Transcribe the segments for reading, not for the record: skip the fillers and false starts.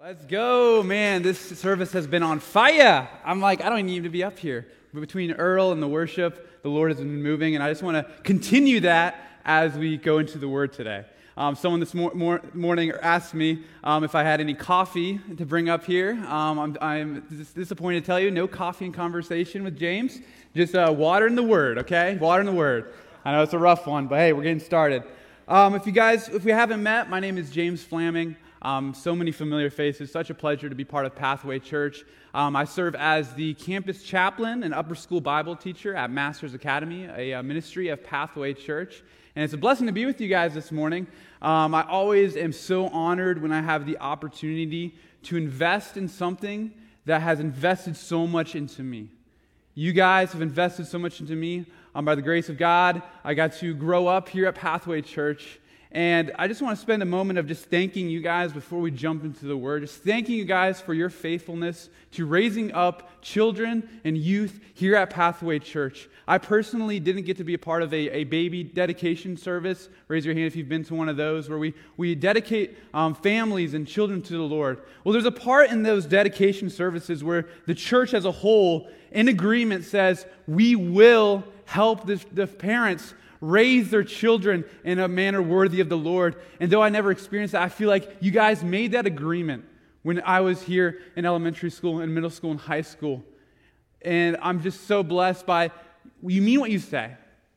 Let's go, man. This service has been on fire. I don't even need to be up here. But between Earl and the worship, the Lord has been moving, and I just want to continue that as we go into the Word today. Someone this morning asked me if I had any coffee to bring up here. I'm disappointed to tell you, no coffee and conversation with James. Just water in the Word, okay? Water in the Word. I know it's a rough one, but hey, we're getting started. If we haven't met, my name is James Flaming. So many familiar faces. Such a pleasure to be part of Pathway Church. I serve as the campus chaplain and upper school Bible teacher at Masters Academy, a ministry of Pathway Church. And it's a blessing to be with you guys this morning. I always am so honored when I have the opportunity to invest in something that has invested so much into me. You guys have invested so much into me. By the grace of God, I got to grow up here at Pathway Church. And I just want to spend a moment of just thanking you guys before we jump into the Word. Just thanking you guys for your faithfulness to raising up children and youth here at Pathway Church. I personally didn't get to be a part of a baby dedication service. Raise your hand if you've been to one of those where we dedicate families and children to the Lord. Well, there's a part in those dedication services where the church as a whole, in agreement, says we will help the parents raise their children in a manner worthy of the Lord. And though I never experienced that, I feel like you guys made that agreement when I was here in elementary school and middle school and high school. And I'm just so blessed by, you mean what you say.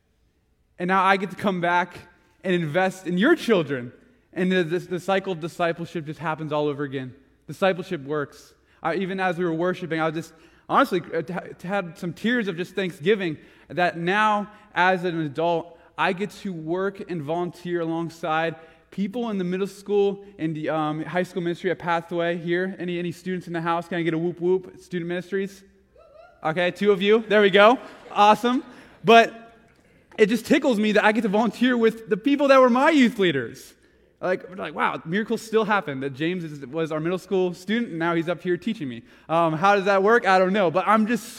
And now I get to come back and invest in your children. And the cycle of discipleship just happens all over again. Discipleship works. Even as we were worshiping, I was just honestly had some tears of just thanksgiving that now as an adult, I get to work and volunteer alongside people in the middle school and the high school ministry at Pathway here. Any students in the house? Can I get a whoop whoop? Student ministries? Okay, 2 of you. There we go. Awesome. But it just tickles me that I get to volunteer with the people that were my youth leaders. Like wow, miracles still happen. That James was our middle school student, and now he's up here teaching me. How does that work? I don't know. But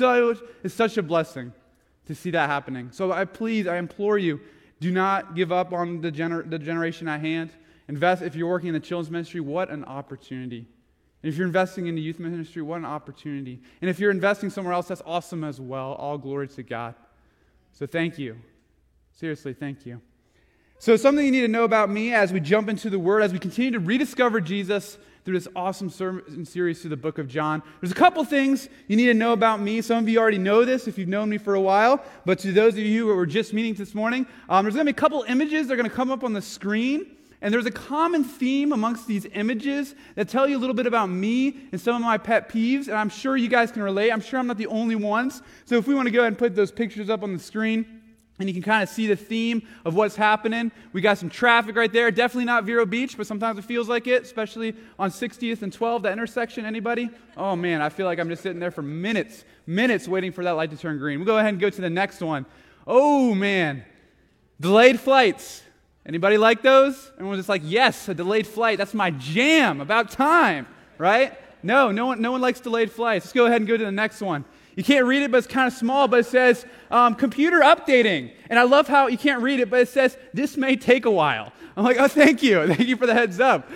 it's such a blessing to see that happening. So I implore you, do not give up on the generation at hand. Invest. If you're working in the children's ministry, what an opportunity. And if you're investing in the youth ministry, what an opportunity. And if you're investing somewhere else, that's awesome as well. All glory to God. So thank you. Seriously, thank you. So something you need to know about me as we jump into the Word, as we continue to rediscover Jesus through this awesome sermon series through the book of John. There's a couple things you need to know about me. Some of you already know this if you've known me for a while, but to those of you who were just meeting this morning, there's going to be a couple images that are going to come up on the screen, and there's a common theme amongst these images that tell you a little bit about me and some of my pet peeves, and I'm sure you guys can relate. I'm sure I'm not the only ones. So if we want to go ahead and put those pictures up on the screen, and you can kind of see the theme of what's happening. We got some traffic right there. Definitely not Vero Beach, but sometimes it feels like it, especially on 60th and 12th, that intersection. Anybody? Oh, man, I feel like I'm just sitting there for minutes waiting for that light to turn green. We'll go ahead and go to the next one. Oh, man. Delayed flights. Anybody like those? Everyone's just like, yes, a delayed flight. That's my jam. About time, right? No one likes delayed flights. Let's go ahead and go to the next one. You can't read it, but it's kind of small, but it says computer updating. And I love how you can't read it, but it says this may take a while. I'm like, oh, thank you. Thank you for the heads up.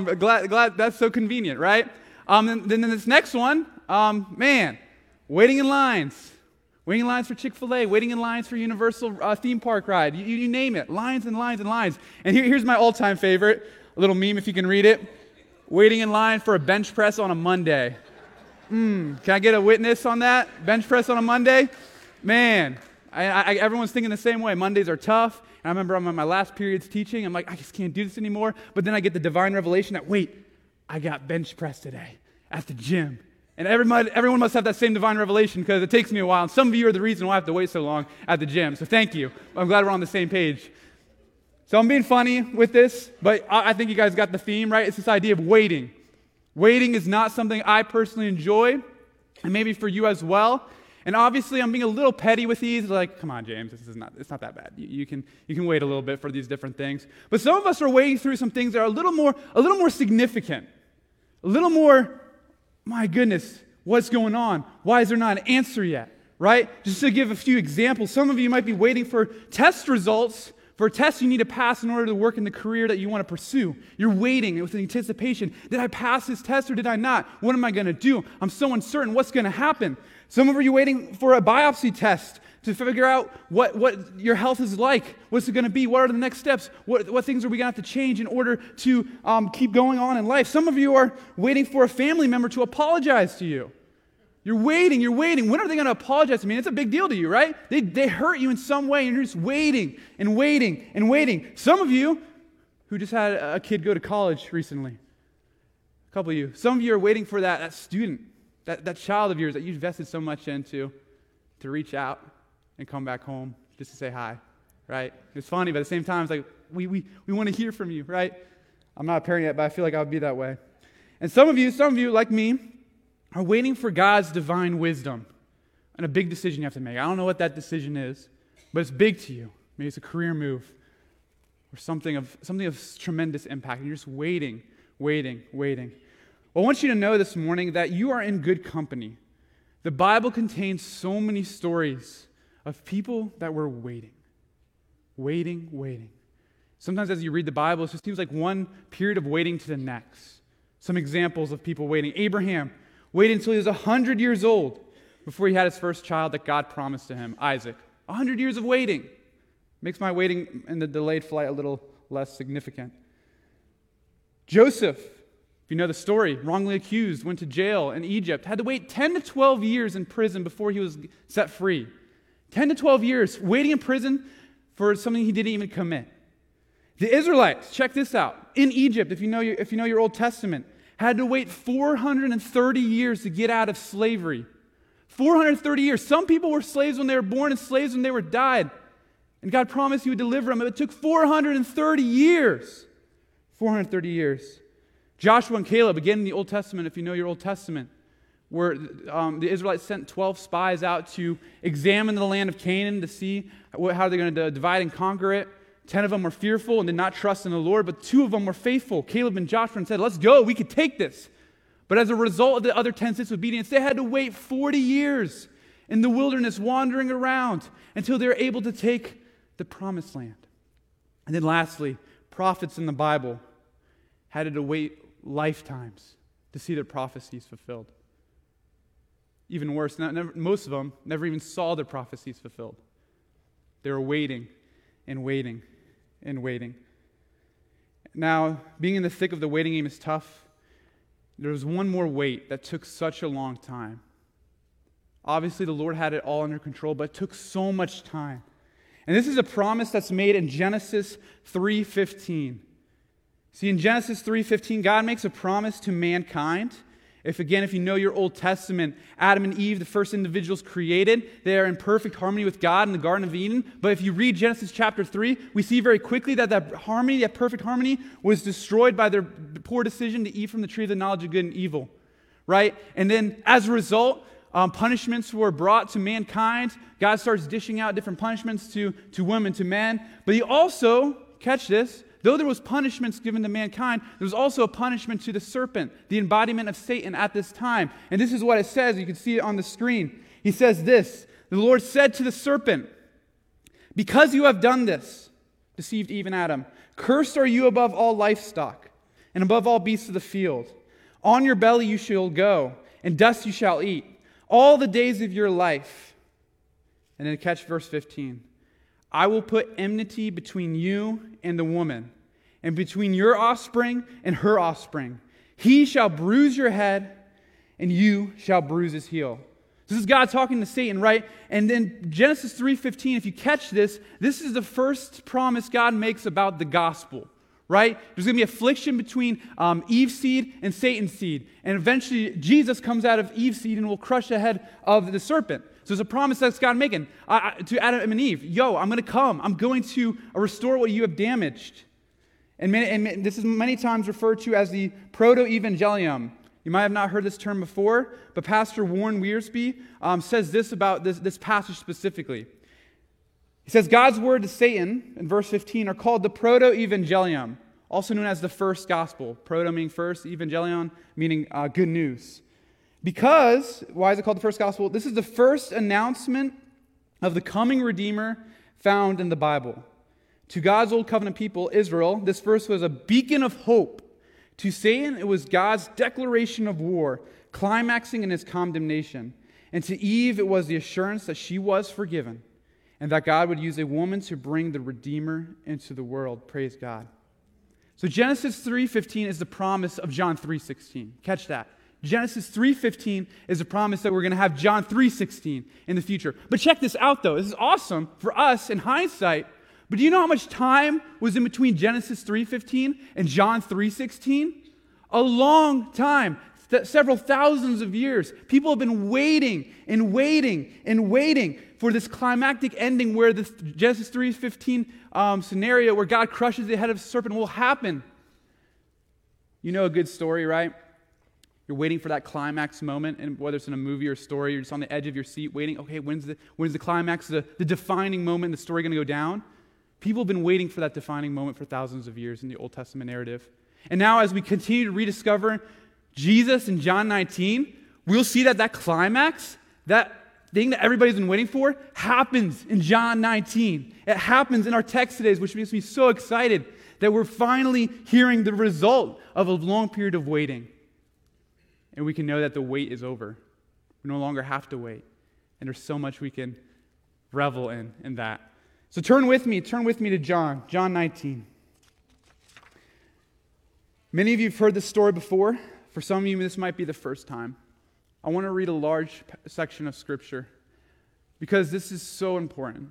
Glad that's so convenient, right? Then this next one, waiting in lines. Waiting in lines for Chick-fil-A, waiting in lines for Universal theme park ride. You name it. Lines and lines and lines. And here's my all-time favorite, a little meme if you can read it. Waiting in line for a bench press on a Monday. Can I get a witness on that? Bench press on a Monday? Man, everyone's thinking the same way. Mondays are tough. And I remember I'm on my last periods teaching. I'm like, I just can't do this anymore. But then I get the divine revelation that, wait, I got bench press today at the gym. And everyone must have that same divine revelation because it takes me a while. And some of you are the reason why I have to wait so long at the gym. So thank you. I'm glad we're on the same page. So I'm being funny with this, but I think you guys got the theme, right? It's this idea of waiting. Waiting is not something I personally enjoy, and maybe for you as well. And obviously, I'm being a little petty with these. Like, come on, James, it's not that bad. You can wait a little bit for these different things. But some of us are waiting through some things that are a little more significant, a little more. My goodness, what's going on? Why is there not an answer yet? Right? Just to give a few examples, some of you might be waiting for test results for a test you need to pass in order to work in the career that you want to pursue. You're waiting with anticipation. Did I pass this test or did I not? What am I going to do? I'm so uncertain. What's going to happen? Some of you are waiting for a biopsy test to figure out what your health is like. What's it going to be? What are the next steps? What things are we going to have to change in order to keep going on in life? Some of you are waiting for a family member to apologize to you. You're waiting. When are they going to apologize to me? It's a big deal to you, right? They hurt you in some way, and you're just waiting and waiting and waiting. Some of you who just had a kid go to college recently, a couple of you, some of you are waiting for that student, that child of yours that you invested so much into, to reach out and come back home just to say hi, right? It's funny, but at the same time, it's like, we want to hear from you, right? I'm not a parent yet, but I feel like I would be that way. And some of you, like me, are waiting for God's divine wisdom on a big decision you have to make. I don't know what that decision is, but it's big to you. Maybe it's a career move or something of tremendous impact. And you're just waiting. Well, I want you to know this morning that you are in good company. The Bible contains so many stories of people that were waiting. Sometimes as you read the Bible, it just seems like one period of waiting to the next. Some examples of people waiting. Abraham waited until he was 100 years old before he had his first child that God promised to him, Isaac. 100 years of waiting. Makes my waiting in the delayed flight a little less significant. Joseph, if you know the story, wrongly accused, went to jail in Egypt, had to wait 10 to 12 years in prison before he was set free. 10 to 12 years waiting in prison for something he didn't even commit. The Israelites, check this out, in Egypt, if you know your Old Testament, had to wait 430 years to get out of slavery. 430 years. Some people were slaves when they were born and slaves when they were died. And God promised he would deliver them. It took 430 years. 430 years. Joshua and Caleb, again in the Old Testament, if you know your Old Testament, where the Israelites sent 12 spies out to examine the land of Canaan to see how they're going to divide and conquer it. 10 of them were fearful and did not trust in the Lord, but 2 of them were faithful, Caleb and Joshua, and said, let's go, we could take this. But as a result of the other 10's disobedience, they had to wait 40 years in the wilderness wandering around until they were able to take the promised land. And then lastly, prophets in the Bible had to wait lifetimes to see their prophecies fulfilled. Even worse, most of them never even saw their prophecies fulfilled. They were waiting and waiting and waiting. Now, being in the thick of the waiting game is tough. There was one more wait that took such a long time. Obviously, the Lord had it all under control, but it took so much time. And this is a promise that's made in Genesis 3:15. See, in Genesis 3:15, God makes a promise to mankind. If you know your Old Testament, Adam and Eve, the first individuals created, they are in perfect harmony with God in the Garden of Eden. But if you read Genesis chapter 3, we see very quickly that harmony, that perfect harmony, was destroyed by their poor decision to eat from the tree of the knowledge of good and evil. Right? And then as a result, punishments were brought to mankind. God starts dishing out different punishments to women, to men. But he also, catch this, though there was punishments given to mankind, there was also a punishment to the serpent, the embodiment of Satan at this time. And this is what it says. You can see it on the screen. He says this, the Lord said to the serpent, because you have done this, deceived Eve and Adam, cursed are you above all livestock and above all beasts of the field. On your belly you shall go, and dust you shall eat all the days of your life. And then catch verse 15. I will put enmity between you and the woman, and between your offspring and her offspring. He shall bruise your head, and you shall bruise his heel. This is God talking to Satan, right? And then Genesis 3:15, if you catch this, this is the first promise God makes about the gospel, right? There's going to be affliction between Eve's seed and Satan's seed. And eventually Jesus comes out of Eve's seed and will crush the head of the serpent. So it's a promise that's God making to Adam and Eve. I'm going to come. I'm going to restore what you have damaged. And this is many times referred to as the proto-evangelium. You might have not heard this term before, but Pastor Warren Wiersbe says this about this passage specifically. He says, God's word to Satan, in verse 15, are called the proto-evangelium, also known as the first gospel. Proto meaning first, evangelion meaning good news. Because, why is it called the first gospel? This is the first announcement of the coming Redeemer found in the Bible. To God's old covenant people, Israel, this verse was a beacon of hope. To Satan, it was God's declaration of war, climaxing in his condemnation. And to Eve, it was the assurance that she was forgiven and that God would use a woman to bring the Redeemer into the world. Praise God. So Genesis 3:15 is the promise of John 3:16. Catch that. Genesis 3:15 is a promise that we're going to have John 3:16 in the future. But check this out, though. This is awesome for us in hindsight. But do you know how much time was in between Genesis 3:15 and John 3:16? A long time. Several thousands of years. People have been waiting and waiting and waiting for this climactic ending where the Genesis 3:15 scenario where God crushes the head of the serpent will happen. You know a good story, right? You're waiting for that climax moment, and whether it's in a movie or a story, you're just on the edge of your seat waiting. Okay, when's the climax, the defining moment in the story going to go down? People have been waiting for that defining moment for thousands of years in the Old Testament narrative. And now as we continue to rediscover Jesus in John 19, we'll see that climax, that thing that everybody's been waiting for, happens in John 19. It happens in our text today, which makes me so excited that we're finally hearing the result of a long period of waiting. And we can know that the wait is over. We no longer have to wait. And there's so much we can revel in that. So turn with me to John 19. Many of you have heard this story before. For some of you, this might be the first time. I want to read a large section of Scripture because this is so important.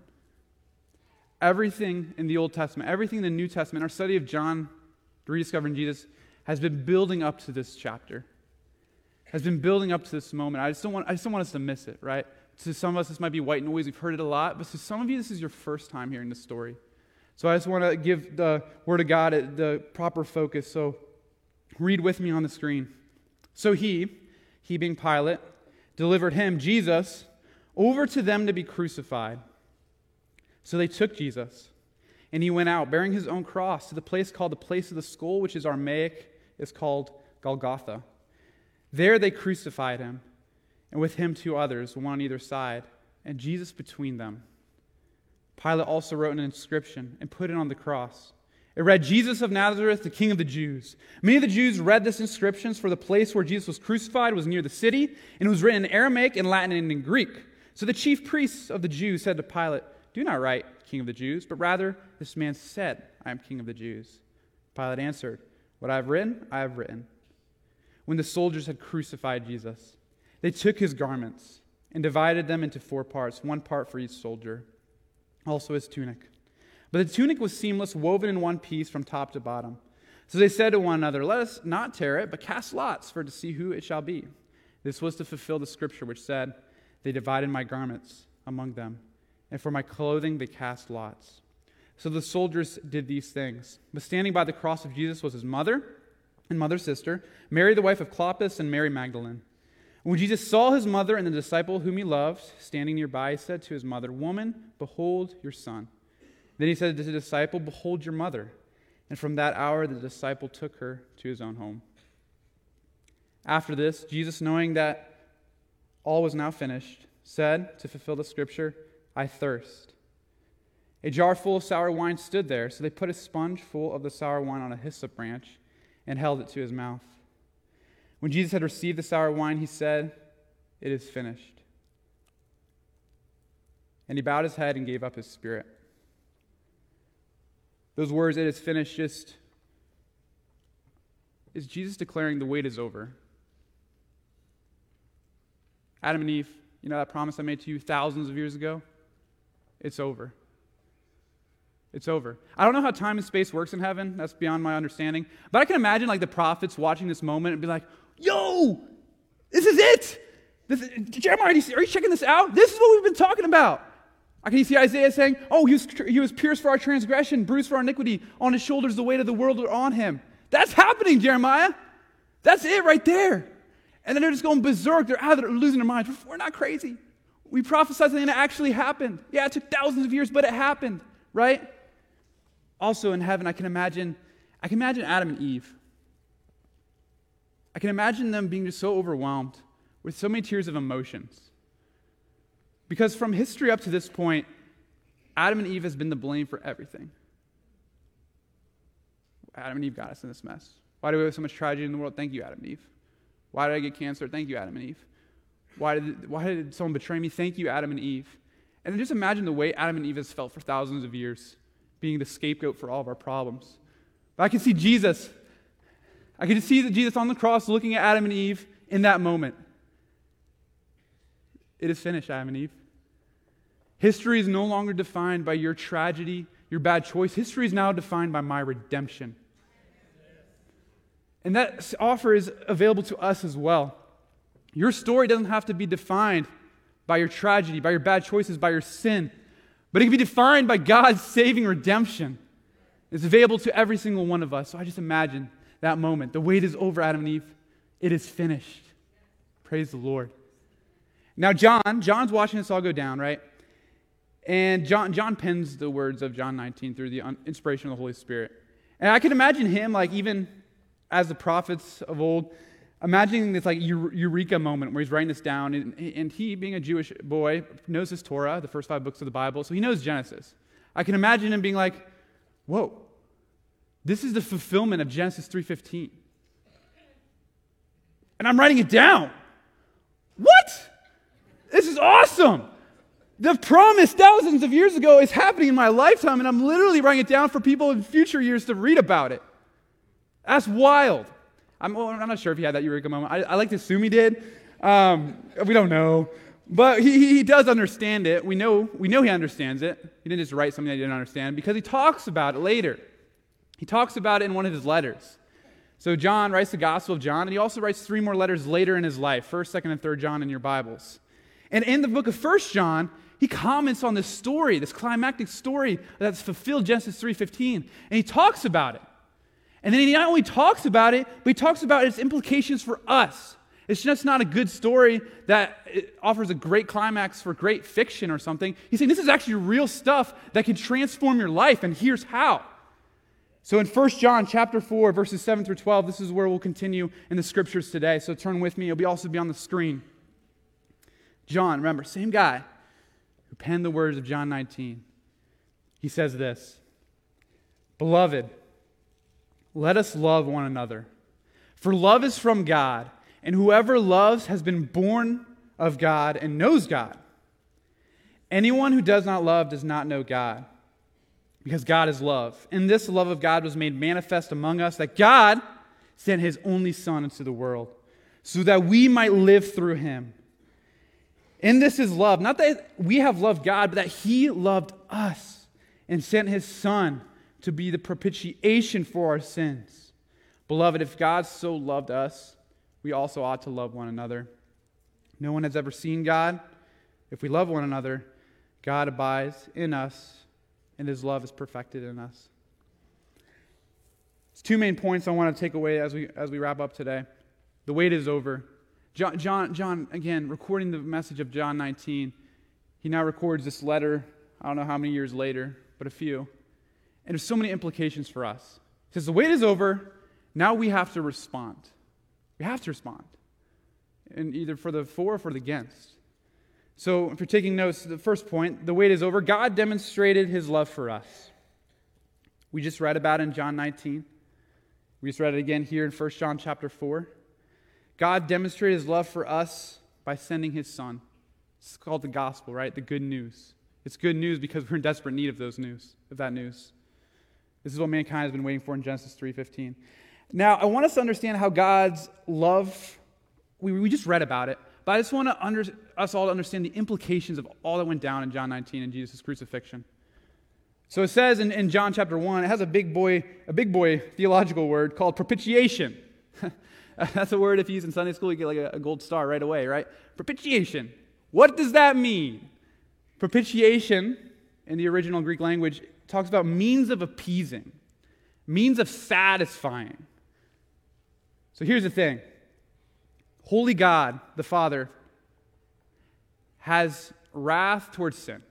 Everything in the Old Testament, everything in the New Testament, our study of John, rediscovering Jesus, has been building up to this chapter, has been building up to this moment. I just don't want us to miss it, right? To some of us, this might be white noise. We've heard it a lot. But to some of you, this is your first time hearing this story. So I just want to give the Word of God the proper focus. So read with me on the screen. So he being Pilate, delivered him, Jesus, over to them to be crucified. So they took Jesus, and he went out, bearing his own cross, to the place called the place of the skull, which is Aramaic, is called Golgotha. There they crucified him, and with him 2 others, one on either side, and Jesus between them. Pilate also wrote an inscription and put it on the cross. It read, Jesus of Nazareth, the King of the Jews. Many of the Jews read this inscription, for the place where Jesus was crucified was near the city, and it was written in Aramaic, in Latin, and in Greek. So the chief priests of the Jews said to Pilate, do not write King of the Jews, but rather this man said, I am King of the Jews. Pilate answered, what I have written, I have written. When the soldiers had crucified Jesus, they took his garments and divided them into 4 parts, 1 part for each soldier, also his tunic. But the tunic was seamless, woven in one piece from top to bottom. So they said to one another, let us not tear it, but cast lots for to see who it shall be. This was to fulfill the scripture which said, they divided my garments among them, and for my clothing they cast lots. So the soldiers did these things. But standing by the cross of Jesus was his mother and mother's sister, Mary the wife of Clopas, and Mary Magdalene. When Jesus saw his mother and the disciple whom he loved standing nearby, he said to his mother, woman, behold your son. Then he said to the disciple, behold your mother. And from that hour the disciple took her to his own home. After this, Jesus, knowing that all was now finished, said, to fulfill the scripture, I thirst. A jar full of sour wine stood there, so they put a sponge full of the sour wine on a hyssop branch and held it to his mouth. When Jesus had received the sour wine, he said, it is finished. And he bowed his head and gave up his spirit. Those words, it is finished, is Jesus declaring the wait is over. Adam and Eve, you know that promise I made to you thousands of years ago? It's over. It's over. I don't know how time and space works in heaven. That's beyond my understanding. But I can imagine the prophets watching this moment and be like, yo, this is it. Jeremiah, are you checking this out? This is what we've been talking about. I can see Isaiah saying, oh, he was pierced for our transgression, bruised for our iniquity. On his shoulders the weight of the world were on him. That's happening, Jeremiah. That's it right there. And then they're just going berserk. They're losing their minds. We're not crazy. We prophesied something that actually happened. Yeah, it took thousands of years, but it happened, right? Also in heaven, I can imagine Adam and Eve. I can imagine them being just so overwhelmed with so many tears of emotions. Because from history up to this point, Adam and Eve has been the blame for everything. Adam and Eve got us in this mess. Why do we have so much tragedy in the world? Thank you, Adam and Eve. Why did I get cancer? Thank you, Adam and Eve. Why did someone betray me? Thank you, Adam and Eve. And then just imagine the way Adam and Eve has felt for thousands of years, being the scapegoat for all of our problems. But I can see Jesus. I can see that Jesus on the cross looking at Adam and Eve in that moment. It is finished, Adam and Eve. History is no longer defined by your tragedy, your bad choice. History is now defined by my redemption. And that offer is available to us as well. Your story doesn't have to be defined by your tragedy, by your bad choices, by your sin, but it can be defined by God's saving redemption. It's available to every single one of us. So I just imagine that moment. The wait is over, Adam and Eve. It is finished. Praise the Lord. Now John's watching this all go down, right? And John pens the words of John 19 through the inspiration of the Holy Spirit. And I can imagine him, like even as the prophets of old, imagining this like eureka moment where he's writing this down. And he, being a Jewish boy, knows his Torah, the first 5 books of the Bible, so he knows Genesis. I can imagine him being like, whoa, this is the fulfillment of Genesis 3:15. And I'm writing it down. What? This is awesome. The promise thousands of years ago is happening in my lifetime, and I'm literally writing it down for people in future years to read about it. That's wild. I'm not sure if he had that eureka moment. I like to assume he did. We don't know. But he does understand it. We know he understands it. He didn't just write something that he didn't understand because he talks about it later. He talks about it in one of his letters. So John writes the Gospel of John, and he also writes 3 more letters later in his life, 1st, 2nd, and 3rd John in your Bibles. And in the book of 1 John, he comments on this story, this climactic story that's fulfilled Genesis 3:15, and he talks about it. And then he not only talks about it, but he talks about its implications for us. It's just not a good story that offers a great climax for great fiction or something. He's saying this is actually real stuff that can transform your life, and here's how. So in 1 John chapter 4, verses 7 through 12, this is where we'll continue in the scriptures today. So turn with me. It'll also be on the screen. John, remember, same guy who penned the words of John 19. He says this, "Beloved, let us love one another, for love is from God, and whoever loves has been born of God and knows God. Anyone who does not love does not know God, because God is love. And this love of God was made manifest among us, that God sent his only Son into the world, so that we might live through him. And this is love, not that we have loved God, but that he loved us and sent his Son to be the propitiation for our sins. Beloved, if God so loved us, we also ought to love one another. No one has ever seen God. If we love one another, God abides in us, and his love is perfected in us." There's 2 main points I want to take away as we wrap up today. The wait is over. John, again, recording the message of John 19, he now records this letter, I don't know how many years later, but a few. And there's so many implications for us. He says, the wait is over, now we have to respond. We have to respond. And either for the for or for the against. So if you're taking notes, the first point, the wait is over. God demonstrated his love for us. We just read about it in John 19. We just read it again here in 1 John chapter 4. God demonstrated his love for us by sending his Son. It's called the gospel, right? The good news. It's good news because we're in desperate need of that news. This is what mankind has been waiting for in Genesis 3:15. Now, I want us to understand how God's love, we just read about it, but I just want us all to understand the implications of all that went down in John 19 and Jesus' crucifixion. So it says in John chapter 1, it has a big boy theological word called propitiation. That's a word if you use in Sunday school, you get like a gold star right away, right? Propitiation. What does that mean? Propitiation, in the original Greek language, talks about means of appeasing, means of satisfying. So here's the thing. Holy God, the Father, has wrath towards sin.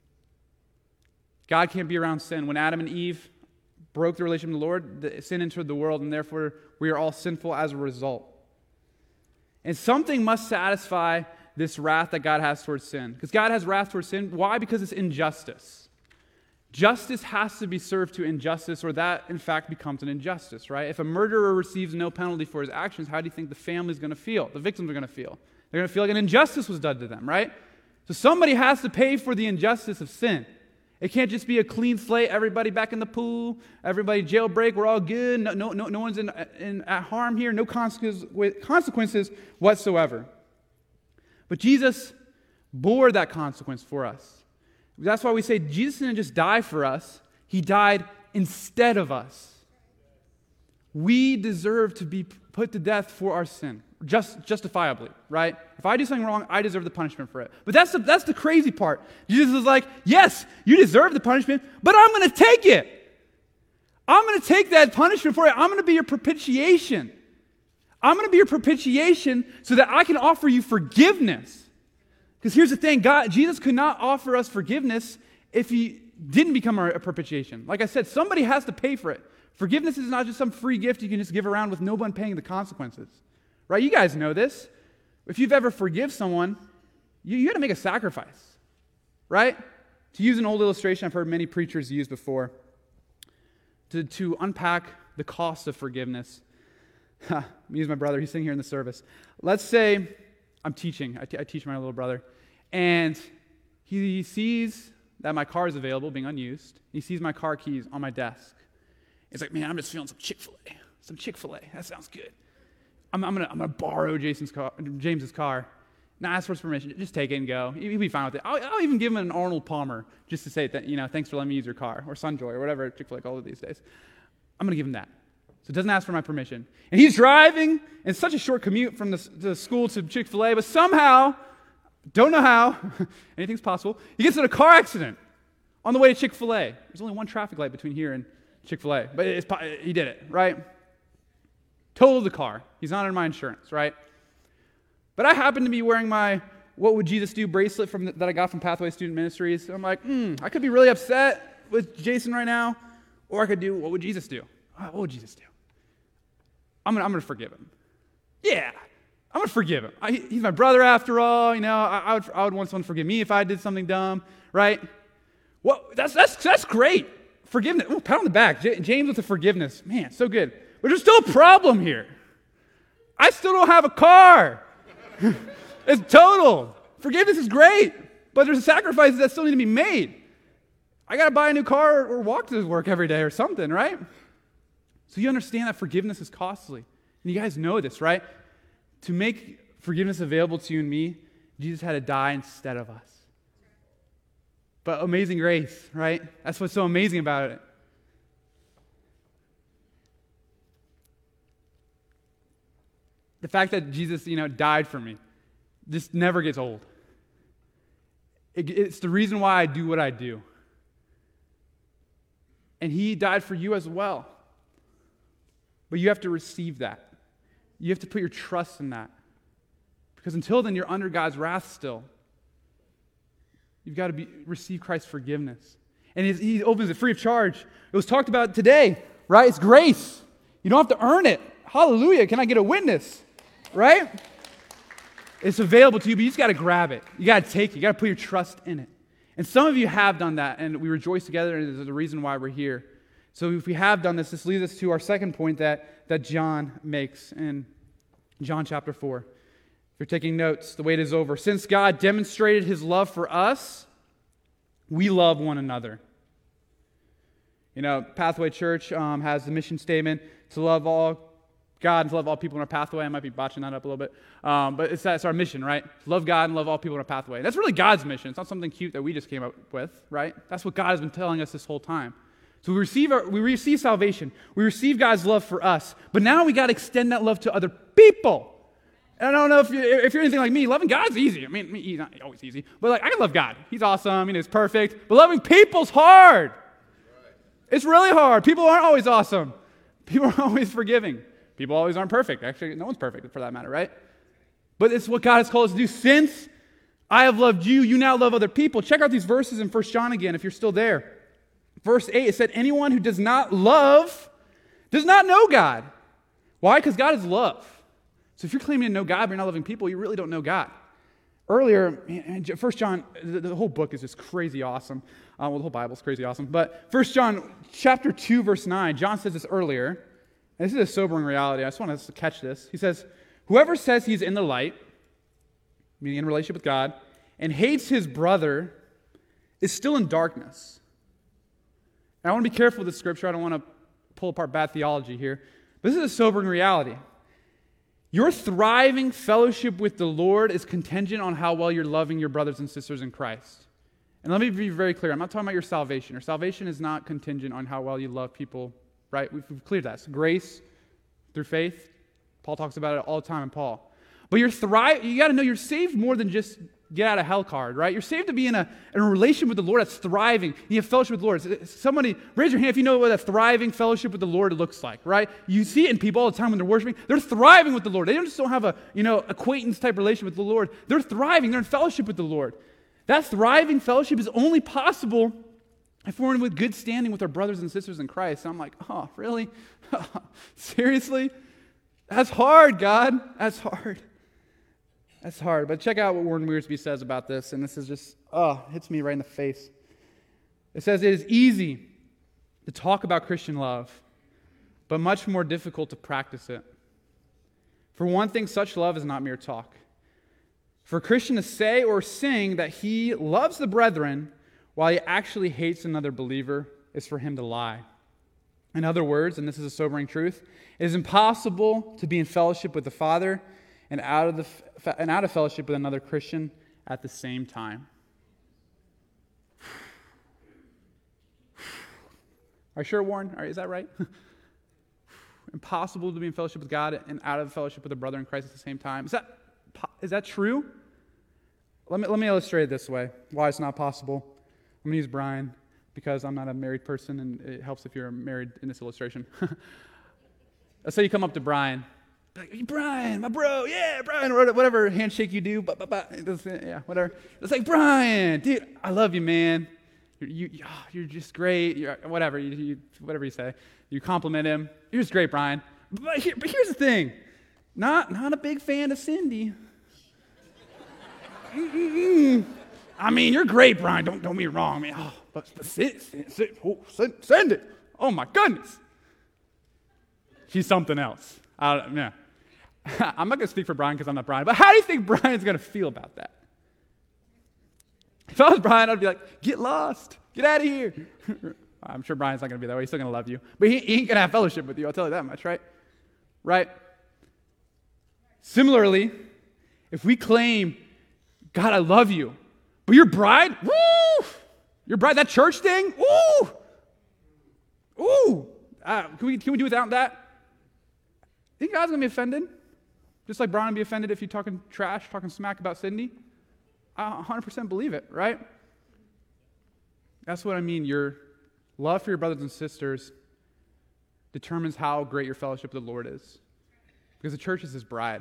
God can't be around sin. When Adam and Eve broke the relationship with the Lord, sin entered the world, and therefore we are all sinful as a result. And something must satisfy this wrath that God has towards sin. Because God has wrath towards sin. Why? Because it's injustice. Justice has to be served to injustice, or that, in fact, becomes an injustice, right? If a murderer receives no penalty for his actions, how do you think the family's going to feel? The victims are going to feel. They're going to feel like an injustice was done to them, right? So somebody has to pay for the injustice of sin. It can't just be a clean slate, everybody back in the pool, everybody jailbreak, we're all good, no one's at harm here, no consequences whatsoever. But Jesus bore that consequence for us. That's why we say Jesus didn't just die for us, he died instead of us. We deserve to be put to death for our sin, justifiably, right? If I do something wrong, I deserve the punishment for it. But that's the crazy part. Jesus is like, yes, you deserve the punishment, but I'm going to take it. I'm going to take that punishment for it. I'm going to be your propitiation. I'm going to be your propitiation so that I can offer you forgiveness. Because here's the thing, Jesus could not offer us forgiveness if he didn't become a propitiation. Like I said, somebody has to pay for it. Forgiveness is not just some free gift you can just give around with no one paying the consequences. Right? You guys know this. If you've ever forgive someone, you got to make a sacrifice. Right? To use an old illustration I've heard many preachers use before, to unpack the cost of forgiveness. I'm use my brother. He's sitting here in the service. Let's say I'm teaching. I teach my little brother. And he sees that my car is available, being unused. He sees my car keys on my desk. He's like, man, I'm just feeling some Chick-fil-A. Some Chick-fil-A. That sounds good. I'm gonna borrow James's car. Not ask for his permission. Just take it and go. He'll be fine with it. I'll even give him an Arnold Palmer just to say that, thanks for letting me use your car, or Sunjoy, or whatever Chick-fil-A calls it these days. I'm gonna give him that. So it doesn't ask for my permission. And he's driving, and it's such a short commute from the school to Chick-fil-A, but somehow, don't know how, anything's possible, he gets in a car accident on the way to Chick-fil-A. There's only one traffic light between here and Chick-fil-A, but he did it, right? Totaled the car. He's not under my insurance, right? But I happen to be wearing my What Would Jesus Do bracelet that I got from Pathway Student Ministries. So I'm like, I could be really upset with Jason right now, or I could do, what would Jesus do? What would Jesus do? I'm gonna forgive him. Yeah, I'm gonna forgive him. He's my brother after all. I would want someone to forgive me if I did something dumb, right? Well, that's great. Forgiveness. Ooh, pat on the back. James with the forgiveness. Man, so good. But there's still a problem here. I still don't have a car. It's total. Forgiveness is great, but there's sacrifices that still need to be made. I got to buy a new car or walk to work every day or something, right? So you understand that forgiveness is costly. And you guys know this, right? To make forgiveness available to you and me, Jesus had to die instead of us. But amazing grace, right? That's what's so amazing about it. The fact that Jesus, died for me just never gets old. It's the reason why I do what I do. And he died for you as well. But you have to receive that. You have to put your trust in that. Because until then, you're under God's wrath still. You've got to receive Christ's forgiveness. And he opens it free of charge. It was talked about today, right? It's grace. You don't have to earn it. Hallelujah. Can I get a witness? Right? It's available to you, but you just got to grab it. You got to take it. You got to put your trust in it. And some of you have done that, and we rejoice together, and there's a reason why we're here. So if we have done this leads us to our second point that John makes in John chapter 4. If you're taking notes, the wait is over. Since God demonstrated his love for us, we love one another. Pathway Church has the mission statement to love all God and to love all people in our pathway. I might be botching that up a little bit. But it's our mission, right? To love God and love all people in our pathway. That's really God's mission. It's not something cute that we just came up with, right? That's what God has been telling us this whole time. So we receive salvation. We receive God's love for us. But now we got to extend that love to other people. And I don't know if you're anything like me, loving God's easy. I mean, he's not always easy. But I can love God. He's awesome. He's perfect. But loving people's hard. It's really hard. People aren't always awesome. People aren't always forgiving. People always aren't perfect. Actually, no one's perfect for that matter, right? But it's what God has called us to do. Since I have loved you, you now love other people. Check out these verses in 1 John again if you're still there. Verse 8, it said, anyone who does not love does not know God. Why? Because God is love. So if you're claiming to know God but you're not loving people, you really don't know God. Earlier, 1 John, the whole book is just crazy awesome. Well, the whole Bible is crazy awesome. But 1 John chapter 2, verse 9, John says this earlier. And this is a sobering reality. I just want us to catch this. He says, whoever says he's in the light, meaning in relationship with God, and hates his brother is still in darkness. And I want to be careful with this scripture. I don't want to pull apart bad theology here. But this is a sobering reality. Your thriving fellowship with the Lord is contingent on how well you're loving your brothers and sisters in Christ. And let me be very clear. I'm not talking about your salvation. Your salvation is not contingent on how well you love people, right? We've cleared that. It's grace through faith. Paul talks about it all the time in Paul. But you got to know you're saved more than just get out of hell card, right? You're saved to be in a relationship with the Lord that's thriving. You have fellowship with the Lord. Somebody, raise your hand if you know what a thriving fellowship with the Lord looks like, right? You see it in people all the time when they're worshiping. They're thriving with the Lord. They don't just have a, acquaintance type relationship with the Lord. They're thriving. They're in fellowship with the Lord. That thriving fellowship is only possible if we're in with good standing with our brothers and sisters in Christ. And I'm like, oh, really? Seriously? That's hard, God. That's hard. That's hard. But check out what Warren Wiersbe says about this, and this is just, hits me right in the face. It says, it is easy to talk about Christian love, but much more difficult to practice it. For one thing, such love is not mere talk. For a Christian to say or sing that he loves the brethren while he actually hates another believer is for him to lie. In other words, and this is a sobering truth, it is impossible to be in fellowship with the Father and out of fellowship with another Christian at the same time. Are you sure, Warren? Is that right? Impossible to be in fellowship with God and out of fellowship with a brother in Christ at the same time. Is that true? Let me illustrate it this way. Why it's not possible. I'm going to use Brian because I'm not a married person, and it helps if you're married in this illustration. Let's say you come up to Brian. Like, hey, Brian, my bro, yeah, Brian, or whatever handshake you do, yeah, whatever. It's like, Brian, dude, I love you, man. You're just great. Whatever you say. You compliment him. You're just great, Brian. But here's the thing. Not a big fan of Cindy. I mean, you're great, Brian. Don't get me wrong. I mean, but send it. Oh my goodness. She's something else. Yeah. I'm not going to speak for Brian because I'm not Brian, but how do you think Brian's going to feel about that? If I was Brian, I'd be like, get lost. Get out of here. I'm sure Brian's not going to be that way. He's still going to love you. But he ain't going to have fellowship with you. I'll tell you that much, right? Right? Similarly, if we claim, God, I love you, but your bride, woo! Your bride, that church thing, woo! Ooh! Can we do without that? Think God's going to be offended? Just like Brian would be offended if you're talking trash, talking smack about Cindy? I 100% believe it, right? That's what I mean. Your love for your brothers and sisters determines how great your fellowship with the Lord is. Because the church is his bride.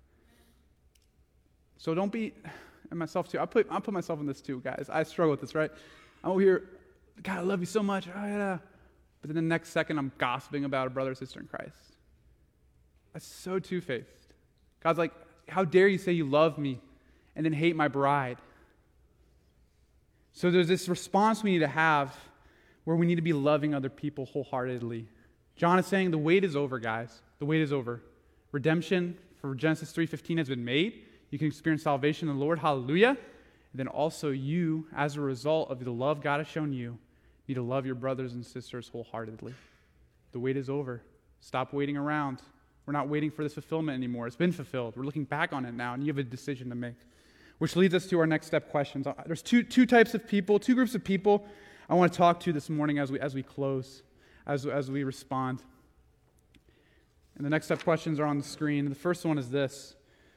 So don't be, and myself too, I'll put myself in this too, guys. I struggle with this, right? I'm over here, God, I love you so much. Oh, yeah. But then the next second, I'm gossiping about a brother or sister in Christ. That's so two-faced. God's like, how dare you say you love me and then hate my bride? So there's this response we need to have where we need to be loving other people wholeheartedly. John is saying the wait is over, guys. The wait is over. Redemption for Genesis 3:15 has been made. You can experience salvation in the Lord. Hallelujah. And then also you, as a result of the love God has shown you, need to love your brothers and sisters wholeheartedly. The wait is over. Stop waiting around. We're not waiting for this fulfillment anymore. It's been fulfilled. We're looking back on it now, and you have a decision to make. Which leads us to our next step questions. There's two types of people, two groups of people I want to talk to this morning as we close, as we respond. And the next step questions are on the screen. The first one is this.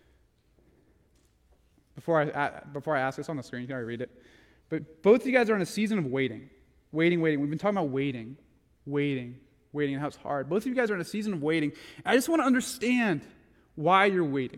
Before I ask, it's on the screen. You can already read it. But both of you guys are in a season of waiting. Waiting. We've been talking about waiting, and how it's hard. Both of you guys are in a season of waiting. I just want to understand why you're waiting.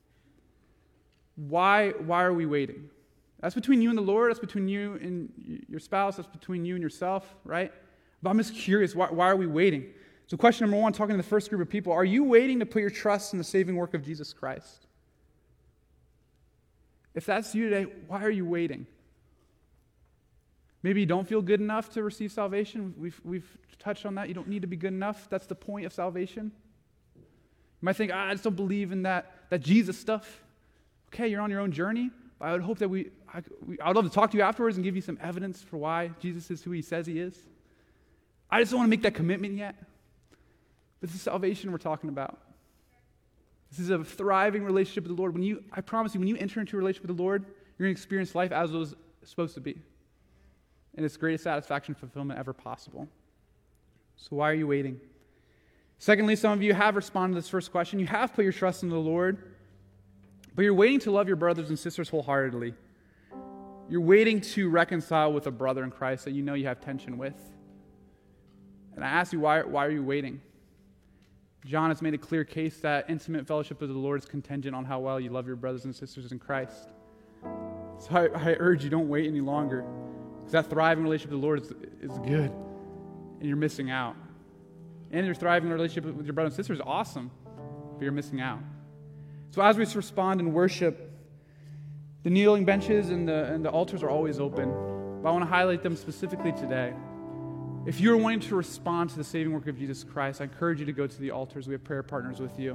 Why are we waiting? That's between you and the Lord. That's between you and your spouse. That's between you and yourself, right? But I'm just curious, why are we waiting? So question number one, talking to the first group of people, are you waiting to put your trust in the saving work of Jesus Christ? If that's you today, why are you waiting? Maybe you don't feel good enough to receive salvation. We've touched on that. You don't need to be good enough. That's the point of salvation. You might think, I just don't believe in that Jesus stuff. Okay, you're on your own journey, but I would hope that I would love to talk to you afterwards and give you some evidence for why Jesus is who he says he is. I just don't want to make that commitment yet. But this is salvation we're talking about. This is a thriving relationship with the Lord. I promise you, when you enter into a relationship with the Lord, you're going to experience life as it was supposed to be. And it's the greatest satisfaction and fulfillment ever possible. So why are you waiting? Secondly, some of you have responded to this first question. You have put your trust in the Lord, but you're waiting to love your brothers and sisters wholeheartedly. You're waiting to reconcile with a brother in Christ that you know you have tension with. And I ask you, why are you waiting? John has made a clear case that intimate fellowship with the Lord is contingent on how well you love your brothers and sisters in Christ. So I urge you, don't wait any longer. Because that thriving relationship with the Lord is good. And you're missing out. And your thriving relationship with your brother and sister is awesome. But you're missing out. So as we respond in worship, the kneeling benches and the altars are always open. But I want to highlight them specifically today. If you're wanting to respond to the saving work of Jesus Christ, I encourage you to go to the altars. We have prayer partners with you.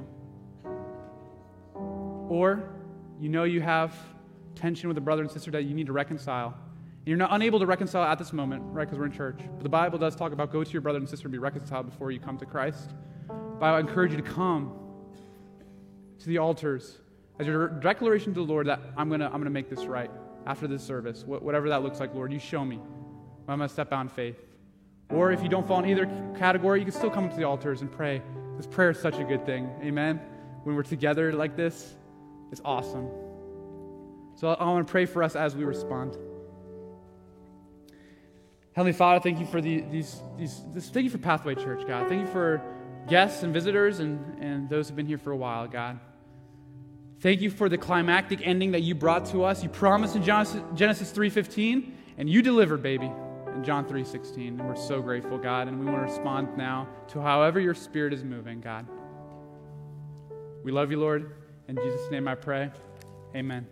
Or you know you have tension with a brother and sister that you need to reconcile. And you're not unable to reconcile at this moment, right, because we're in church. But the Bible does talk about go to your brother and sister and be reconciled before you come to Christ. But I encourage you to come to the altars as your declaration to the Lord that I'm gonna make this right after this service. Whatever that looks like, Lord, you show me. I'm going to step out in faith. Or if you don't fall in either category, you can still come to the altars and pray. This prayer is such a good thing. Amen? When we're together like this, it's awesome. So I want to pray for us as we respond. Heavenly Father, thank you for thank you for Pathway Church, God. Thank you for guests and visitors and those who've been here for a while, God. Thank you for the climactic ending that you brought to us. You promised in Genesis 3:15, and you delivered, baby. In John 3:16, and we're so grateful, God, and we want to respond now to however your Spirit is moving, God. We love you, Lord. In Jesus' name I pray. Amen.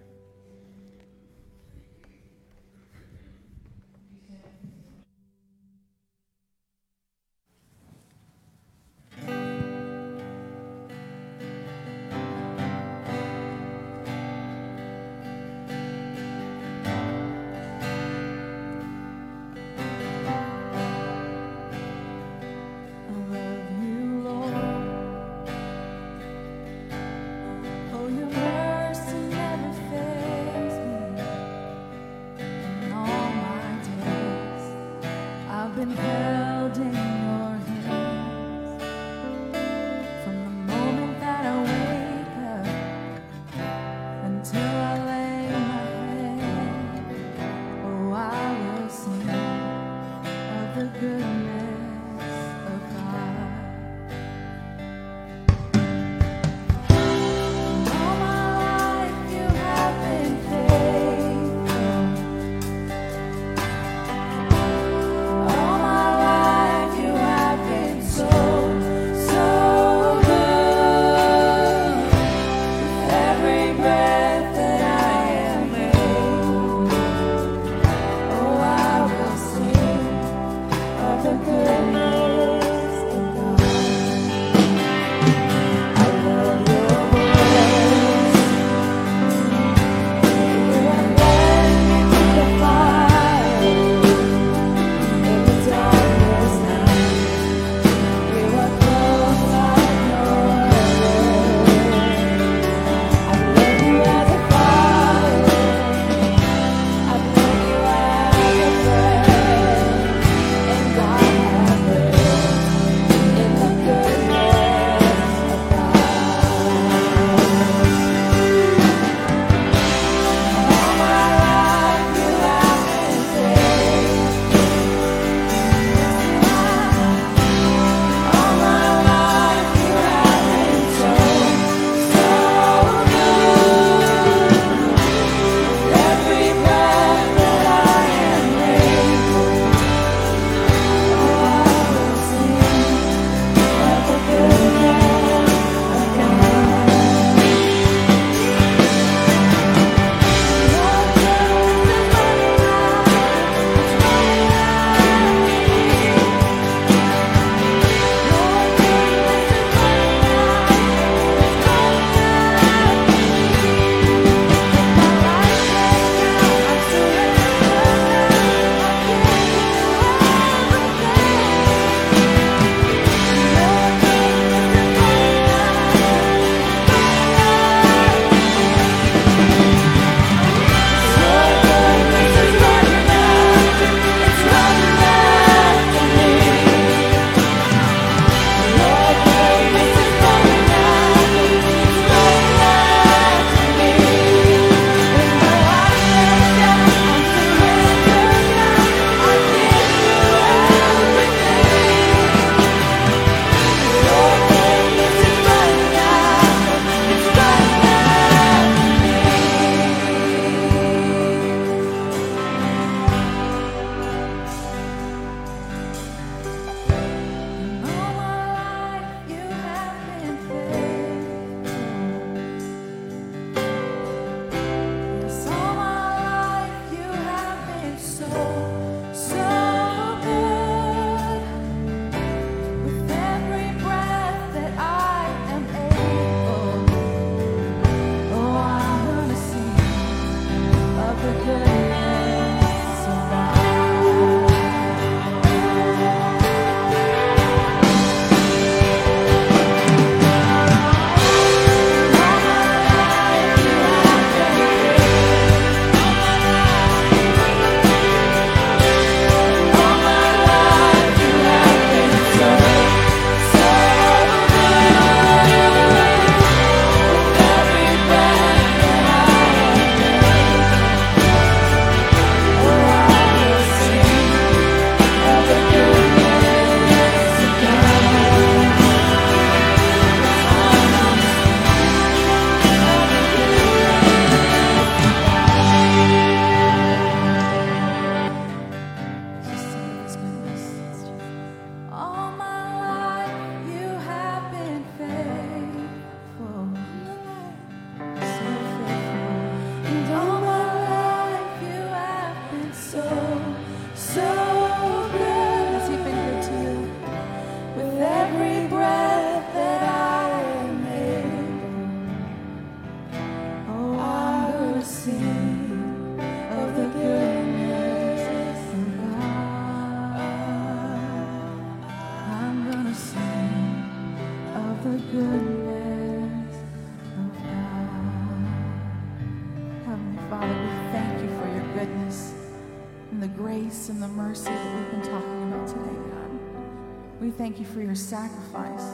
the grace and the mercy that we've been talking about today, God. We thank you for your sacrifice.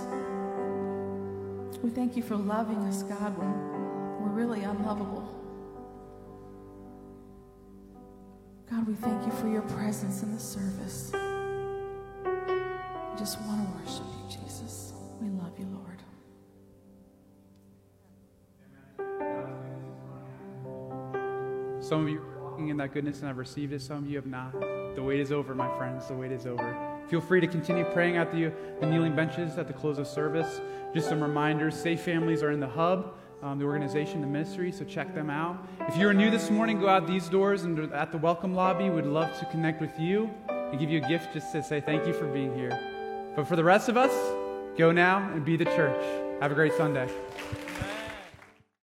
We thank you for loving us, God, when we're really unlovable. God, we thank you for your presence in the service. We just want to worship you, Jesus. We love you, Lord. Some of you are walking in that goodness and have received it. Some of you have not. The wait is over, my friends. The wait is over. Feel free to continue praying at the kneeling benches at the close of service. Just some reminders. Safe Families are in the hub, the organization, the ministry, so check them out. If you're new this morning, go out these doors and at the welcome lobby. We'd love to connect with you and give you a gift just to say thank you for being here. But for the rest of us, go now and be the church. Have a great Sunday.